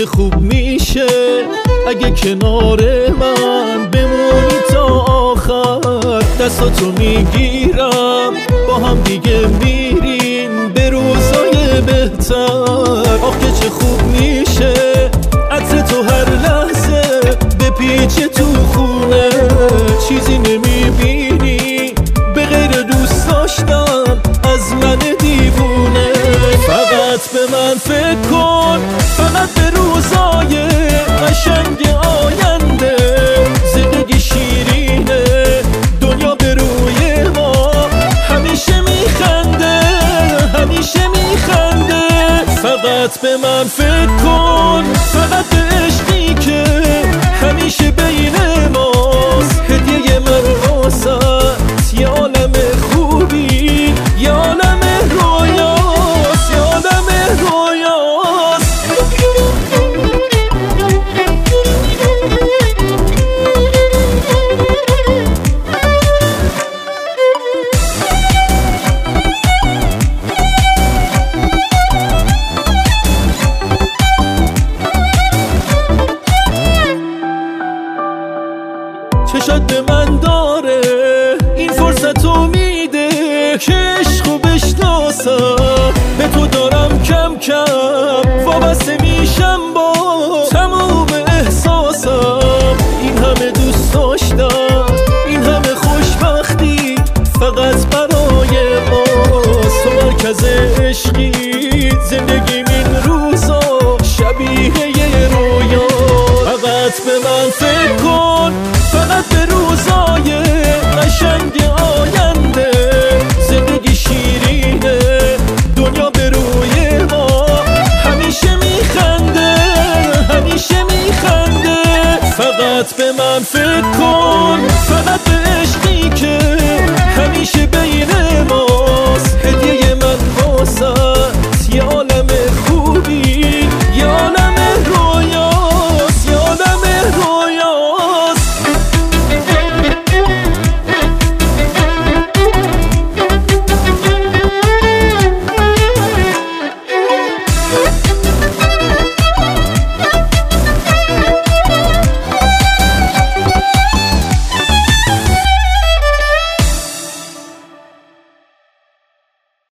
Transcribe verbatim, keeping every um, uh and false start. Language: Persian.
چه خوب میشه اگه کنار من بمونی تا آخر. دستاتو میگیرم با هم دیگه میریم به روزای بهتر. آخه چه خوب میشه عطر تو هر لحظه بپیچه تو خونه. چیزی نمیبینی به غیر دوست داشتن از من دیوونه. فقط به من فکر کن، فقط به روزای قشنگ آینده. زندگی شیرینه، دنیا به روی ما همیشه میخنده، همیشه میخنده. فقط به من فکر کن، فقط به عشقی که همیشه بین ماست. هدیه من واسط یه عالم خوبی، یه عالم رویاست، یه عالم رویاست. چشات به من داره این فرصتو میده که عشقو بشناسم. به تو دارم کم کم وابسته میشم با تموم احساسم. این همه دوست داشتم، این همه خوشبختی فقط برای ماست. تو مرکز عشقی، زندگی